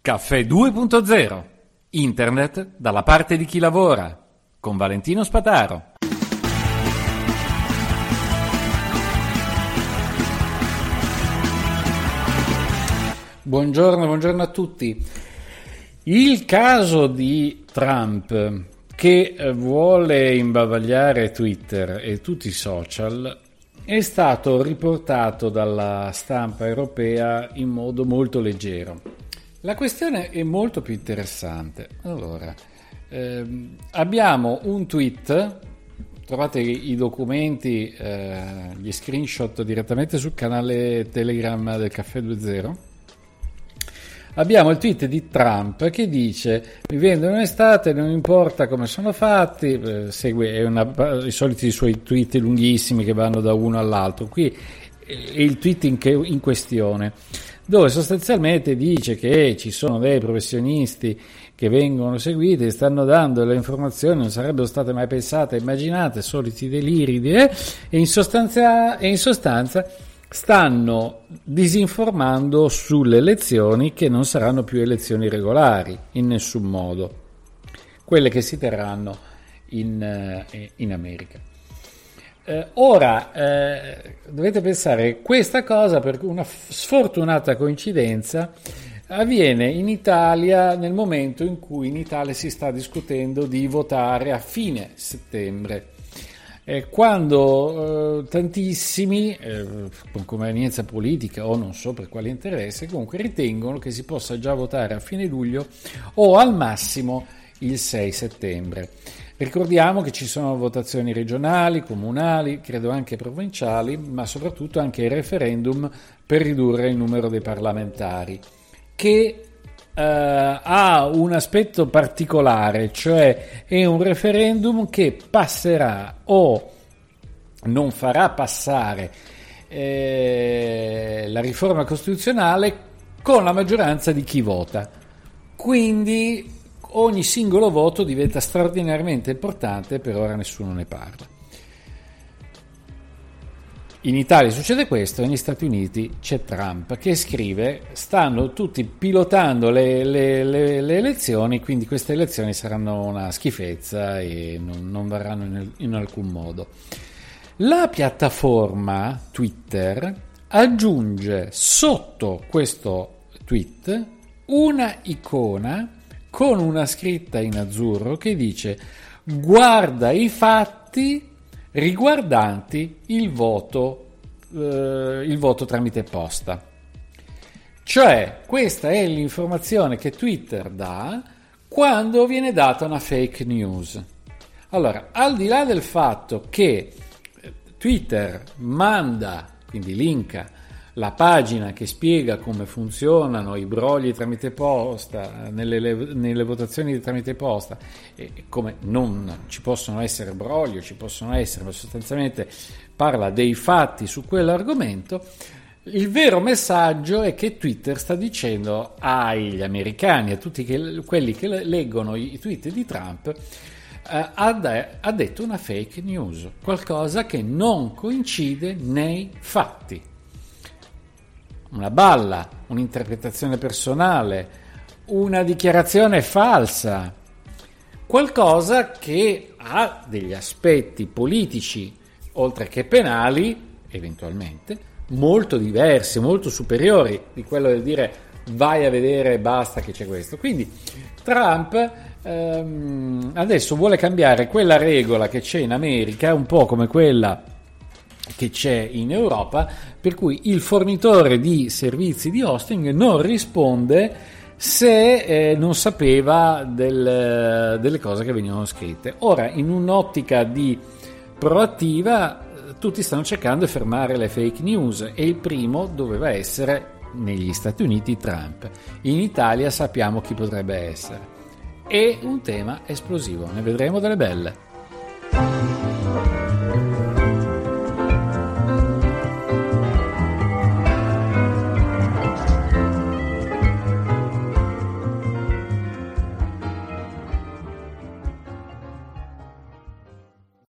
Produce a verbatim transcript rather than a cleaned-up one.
Caffè due punto zero. Internet dalla parte di chi lavora. Con Valentino Spataro. Buongiorno, buongiorno a tutti. Il caso di Trump che vuole imbavagliare Twitter e tutti i social è stato riportato dalla stampa europea in modo molto leggero. La questione è molto più interessante. Allora, ehm, abbiamo un tweet, trovate i documenti, eh, gli screenshot direttamente sul canale Telegram del Caffè due punto zero. Abbiamo il tweet di Trump che dice: mi vendono in estate, non importa come sono fatti, eh, segue è una, i soliti suoi tweet lunghissimi che vanno da uno all'altro. Qui è il tweet in, che, in questione, dove sostanzialmente dice che ci sono dei professionisti che vengono seguiti e stanno dando le informazioni non sarebbero state mai pensate, immaginate, soliti deliri, eh? e, in sostanza, e in sostanza stanno disinformando sulle elezioni che non saranno più elezioni regolari in nessun modo, quelle che si terranno in, in America. Eh, ora eh, dovete pensare, questa cosa per una sfortunata coincidenza avviene in Italia nel momento in cui in Italia si sta discutendo di votare a fine settembre. Eh, quando eh, tantissimi, eh, con convenienza politica o non so per quale interesse, comunque ritengono che si possa già votare a fine luglio o al massimo il sei settembre. Ricordiamo che ci sono votazioni regionali, comunali, credo anche provinciali, ma soprattutto anche il referendum per ridurre il numero dei parlamentari, che Uh, ha un aspetto particolare, cioè è un referendum che passerà o non farà passare eh, la riforma costituzionale con la maggioranza di chi vota. Quindi ogni singolo voto diventa straordinariamente importante, per ora nessuno ne parla. In Italia succede questo, negli Stati Uniti c'è Trump che scrive: stanno tutti pilotando le, le, le, le elezioni, quindi queste elezioni saranno una schifezza e non, non varranno in, in alcun modo. La piattaforma Twitter aggiunge sotto questo tweet una icona con una scritta in azzurro che dice: guarda i fatti riguardanti il voto, eh, il voto tramite posta. Cioè, questa è l'informazione che Twitter dà quando viene data una fake news. Allora, al di là del fatto che Twitter manda, quindi linka, la pagina che spiega come funzionano i brogli tramite posta nelle, nelle votazioni tramite posta e come non ci possono essere brogli, ci possono essere, ma sostanzialmente parla dei fatti su quell'argomento. Il vero messaggio è che Twitter sta dicendo agli americani, a tutti che, quelli che leggono i tweet di Trump, eh, ha, de- ha detto una fake news, qualcosa che non coincide nei fatti. Una balla, un'interpretazione personale, una dichiarazione falsa, qualcosa che ha degli aspetti politici, oltre che penali, eventualmente, molto diversi, molto superiori di quello del dire vai a vedere e basta che c'è questo. Quindi Trump ehm, adesso vuole cambiare quella regola che c'è in America, un po' come quella che c'è in Europa, per cui il fornitore di servizi di hosting non risponde se eh, non sapeva del, delle cose che venivano scritte. Ora, in un'ottica di proattiva, tutti stanno cercando di fermare le fake news e il primo doveva essere negli Stati Uniti Trump. In Italia sappiamo chi potrebbe essere. È un tema esplosivo, ne vedremo delle belle.